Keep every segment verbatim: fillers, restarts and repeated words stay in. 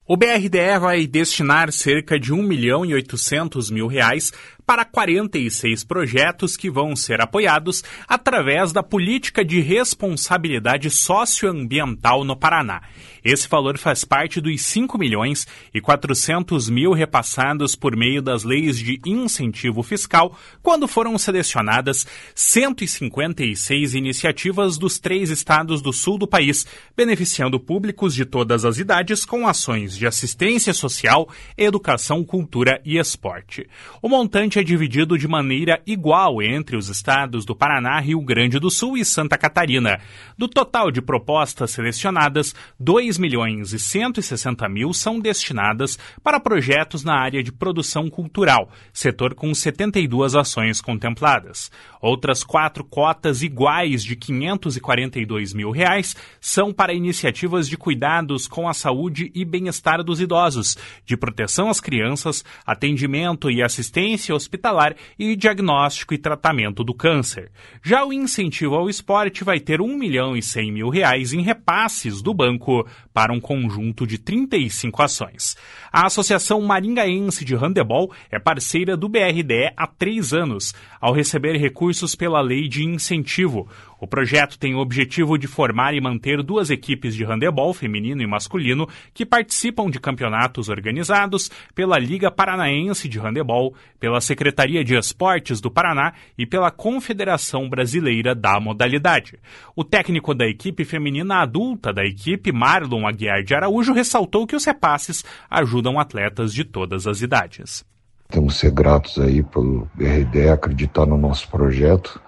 O B R D E vai destinar cerca de um milhão e oitocentos mil reais para quarenta e seis projetos que vão ser apoiados através da Política de Responsabilidade Socioambiental no Paraná. Esse valor faz parte dos cinco milhões e quatrocentos mil repassados por meio das leis de incentivo fiscal, quando foram selecionadas cento e cinquenta e seis iniciativas dos três estados do sul do país, beneficiando públicos de todas as idades com ações de assistência social, educação, cultura e esporte. O montante é dividido de maneira igual entre os estados do Paraná, Rio Grande do Sul e Santa Catarina. Do total de propostas selecionadas, dois milhões e cento e sessenta mil são destinadas para projetos na área de produção cultural, setor com setenta e duas ações contempladas. Outras quatro cotas iguais de quinhentos e quarenta e dois mil reais são para iniciativas de cuidados com a saúde e bem-estar dos idosos, de proteção às crianças, atendimento e assistência hospitalar e diagnóstico e tratamento do câncer. Já o incentivo ao esporte vai ter um milhão e cem mil reais em repasses do banco para um conjunto de trinta e cinco ações. A Associação Maringaense de Handebol é parceira do B R D E há três anos, ao receber recursos pela Lei de Incentivo. O projeto tem o objetivo de formar e manter duas equipes de handebol, feminino e masculino, que participam de campeonatos organizados pela Liga Paranaense de Handebol, pela Secretaria de Esportes do Paraná e pela Confederação Brasileira da Modalidade. O técnico da equipe feminina adulta da equipe, Marlon Aguiar de Araújo, ressaltou que os repasses ajudam atletas de todas as idades. Temos que ser gratos aí pelo B R D E acreditar no nosso projeto,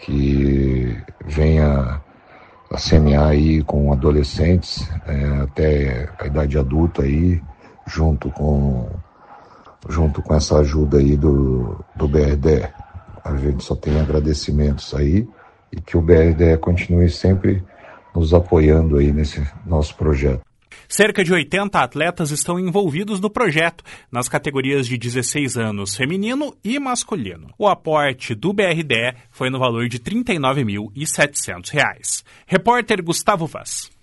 que venha a semear aí com adolescentes é, até a idade adulta aí, junto com, junto com essa ajuda aí do, do B R D E. A gente só tem agradecimentos aí e que o B R D E continue sempre nos apoiando aí nesse nosso projeto. Cerca de oitenta atletas estão envolvidos no projeto, nas categorias de dezesseis anos feminino e masculino. O aporte do B R D E foi no valor de trinta e nove mil e setecentos reais. Repórter Gustavo Vaz.